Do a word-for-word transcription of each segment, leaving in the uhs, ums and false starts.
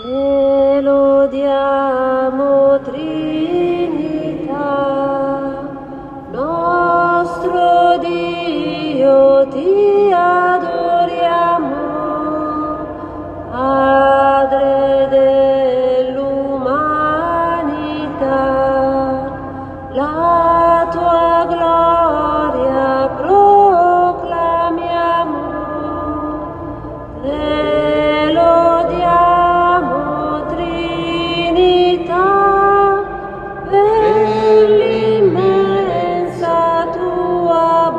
Te lodiamo, Trinità, nostro Dio, ti adoriamo, Padre dell'umanità, la tua gloria proclamiamo, te lodiamo, Trinità, per l'immensa tua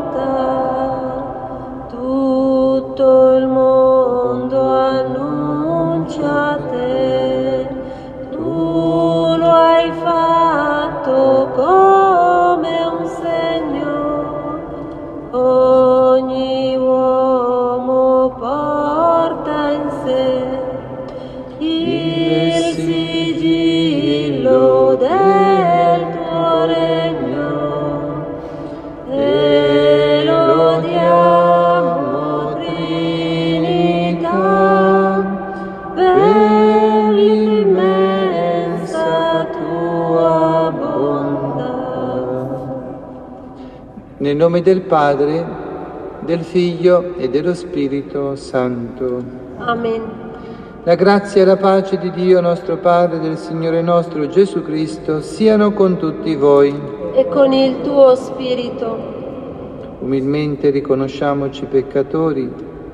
bontà, tutto il mondo annuncia te, tu lo hai fatto come un segno, ogni uomo porta in sé il sigillo del tuo regno, te lodiamo, Trinità, per l'immensa tua bontà. Nel nome del Padre, del Figlio e dello Spirito Santo. Amen. La grazia e la pace di Dio nostro Padre e del Signore nostro Gesù Cristo siano con tutti voi. E con il tuo spirito. Umilmente riconosciamoci peccatori.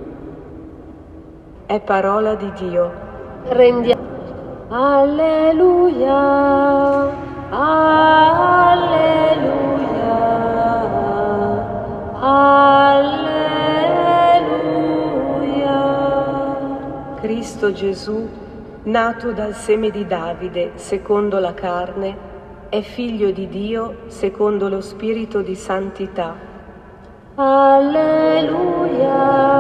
È parola di Dio. Rendiamo. Alleluia, alleluia, alleluia. Cristo Gesù, nato dal seme di Davide secondo la carne, è figlio di Dio secondo lo spirito di santità. Alleluia,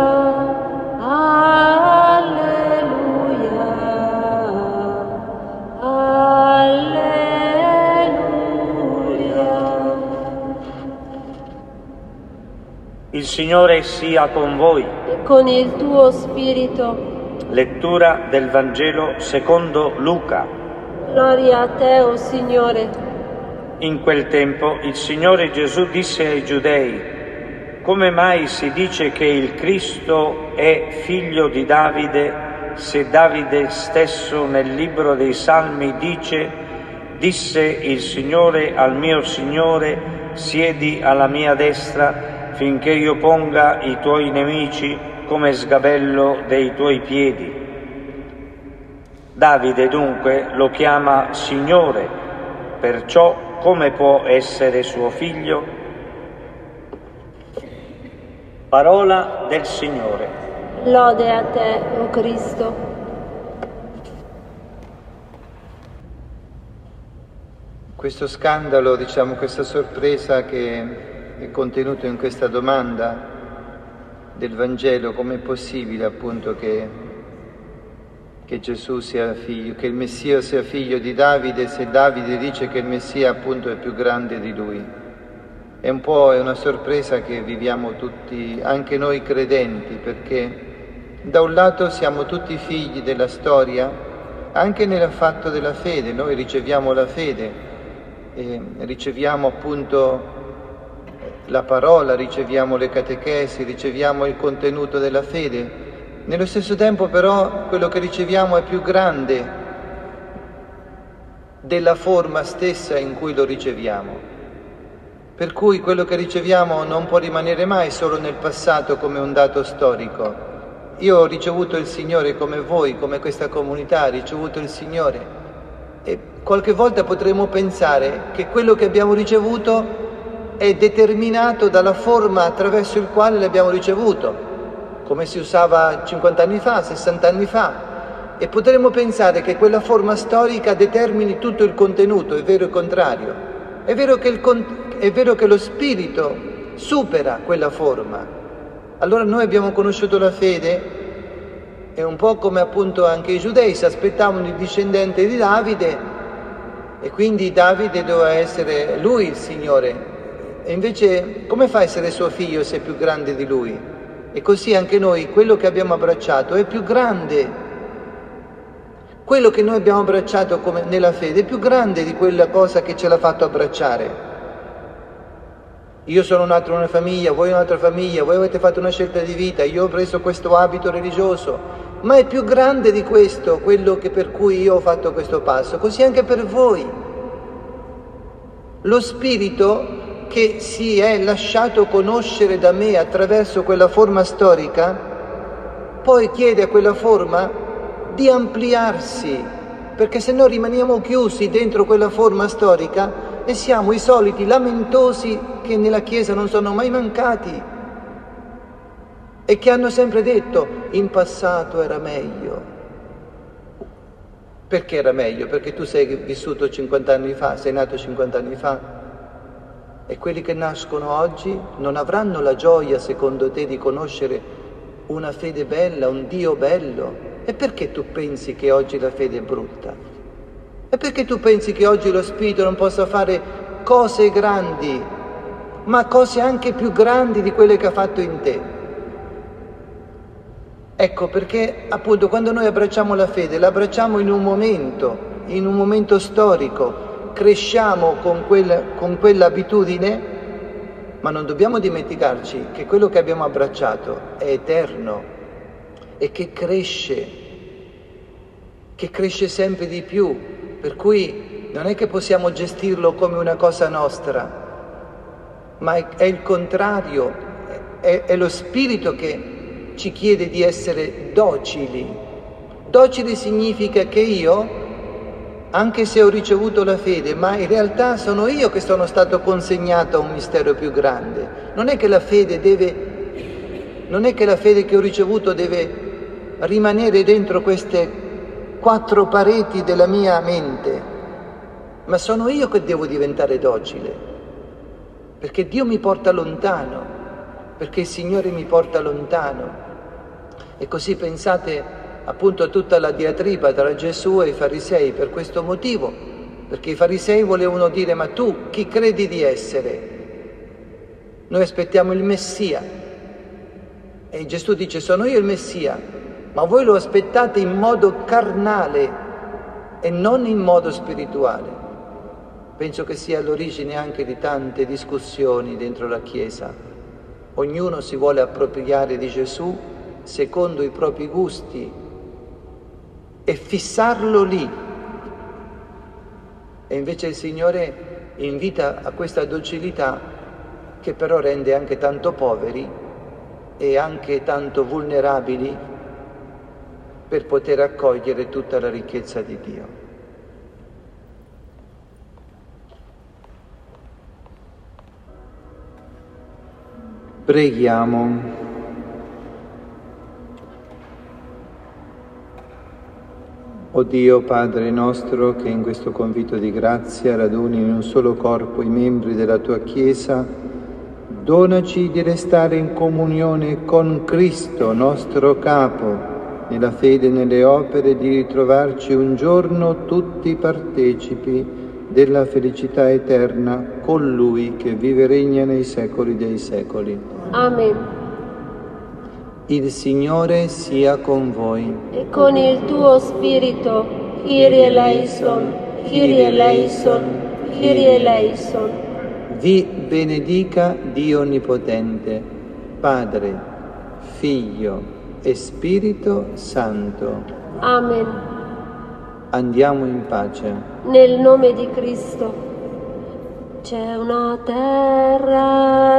alleluia, alleluia. Il Signore sia con voi. E con il tuo spirito. Lettura del Vangelo secondo Luca. Gloria a te, o Signore. In quel tempo il Signore Gesù disse ai Giudei: come mai si dice che il Cristo è figlio di Davide, se Davide stesso nel libro dei Salmi dice: disse il Signore al mio Signore, siedi alla mia destra finché io ponga i tuoi nemici come sgabello dei tuoi piedi. Davide dunque lo chiama Signore, perciò come può essere suo figlio? Parola del Signore. Lode a te, o Cristo. Questo scandalo, diciamo, questa sorpresa che è contenuto in questa domanda del Vangelo, com'è possibile appunto che, che Gesù sia figlio, che il Messia sia figlio di Davide, se Davide dice che il Messia appunto è più grande di lui. È un po' è una sorpresa che viviamo tutti, anche noi credenti, perché da un lato siamo tutti figli della storia, anche nel fatto della fede, noi riceviamo la fede, e riceviamo appunto la parola, riceviamo le catechesi, riceviamo il contenuto della fede. Nello stesso tempo però quello che riceviamo è più grande della forma stessa in cui lo riceviamo. Per cui quello che riceviamo non può rimanere mai solo nel passato come un dato storico. Io ho ricevuto il Signore come voi, come questa comunità ha ricevuto il Signore, e qualche volta potremo pensare che quello che abbiamo ricevuto è determinato dalla forma attraverso il quale l'abbiamo ricevuto, come si usava cinquanta anni fa, sessanta anni fa, e potremmo pensare che quella forma storica determini tutto il contenuto. È vero il contrario. È vero che, il, è vero che lo spirito supera quella forma. Allora noi abbiamo conosciuto la fede, è un po' come appunto anche i giudei si aspettavano il discendente di Davide, e quindi Davide doveva essere lui il Signore. E invece come fa a essere suo figlio se è più grande di lui? E così anche noi, quello che abbiamo abbracciato è più grande quello che noi abbiamo abbracciato come nella fede è più grande di quella cosa che ce l'ha fatto abbracciare. Io sono un altro una famiglia, voi un'altra famiglia, voi avete fatto una scelta di vita, io ho preso questo abito religioso, ma è più grande di questo quello che per cui io ho fatto questo passo, così anche per voi. Lo Spirito che si è lasciato conoscere da me attraverso quella forma storica, poi chiede a quella forma di ampliarsi, perché se no rimaniamo chiusi dentro quella forma storica e siamo i soliti lamentosi che nella Chiesa non sono mai mancati e che hanno sempre detto in passato era meglio. Perché era meglio? Perché tu sei vissuto cinquanta anni fa, sei nato cinquanta anni fa e quelli che nascono oggi non avranno la gioia, secondo te, di conoscere una fede bella, un Dio bello. E perché tu pensi che oggi la fede è brutta? E perché tu pensi che oggi lo Spirito non possa fare cose grandi, ma cose anche più grandi di quelle che ha fatto in te? Ecco perché appunto quando noi abbracciamo la fede, la abbracciamo in un momento, in un momento storico, cresciamo con, quel, con quell'abitudine, ma non dobbiamo dimenticarci che quello che abbiamo abbracciato è eterno e che cresce, che cresce sempre di più. Per cui non è che possiamo gestirlo come una cosa nostra, ma è, è il contrario, è, è lo Spirito che ci chiede di essere docili. Docili significa che io, anche se ho ricevuto la fede, ma in realtà sono io che sono stato consegnato a un mistero più grande. Non è che la fede deve, non è che la fede che ho ricevuto deve rimanere dentro queste quattro pareti della mia mente, ma sono io che devo diventare docile, perché Dio mi porta lontano, perché il Signore mi porta lontano. E così pensate appunto a tutta la diatriba tra Gesù e i farisei per questo motivo, perché i farisei volevano dire: ma tu chi credi di essere? Noi aspettiamo il Messia. E Gesù dice: sono io il Messia. Ma voi lo aspettate in modo carnale e non in modo spirituale. Penso che sia all'origine anche di tante discussioni dentro la Chiesa. Ognuno si vuole appropriare di Gesù secondo i propri gusti e fissarlo lì. E invece il Signore invita a questa docilità che però rende anche tanto poveri e anche tanto vulnerabili per poter accogliere tutta la ricchezza di Dio. Preghiamo. O Dio, Padre nostro, che in questo convito di grazia raduni in un solo corpo i membri della tua Chiesa, donaci di restare in comunione con Cristo, nostro Capo, nella fede e nelle opere, di ritrovarci un giorno tutti partecipi della felicità eterna con Lui che vive e regna nei secoli dei secoli. Amen. Il Signore sia con voi. E con il tuo spirito, Kyrie eleison, Kyrie eleison, Kyrie eleison. Vi benedica Dio Onnipotente, Padre, Figlio e Spirito Santo. Amen. Andiamo in pace. Nel nome di Cristo. C'è una terra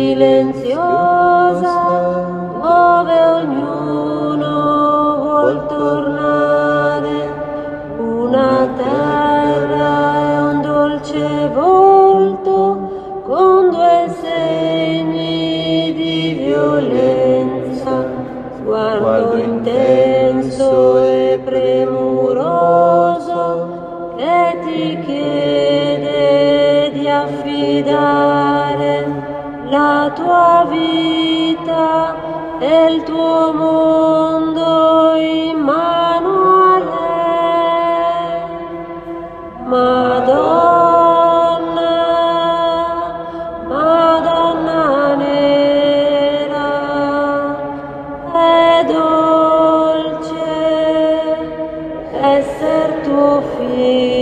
silenziosa dove ognuno vuol tornare, una terra e un dolce volto con due segni di violenza, sguardo intenso e premuroso che ti chiede di affidare la tua vita e il tuo mondo in mano a lei. Madonna, Madonna nera, è dolce, esser tuo figlio.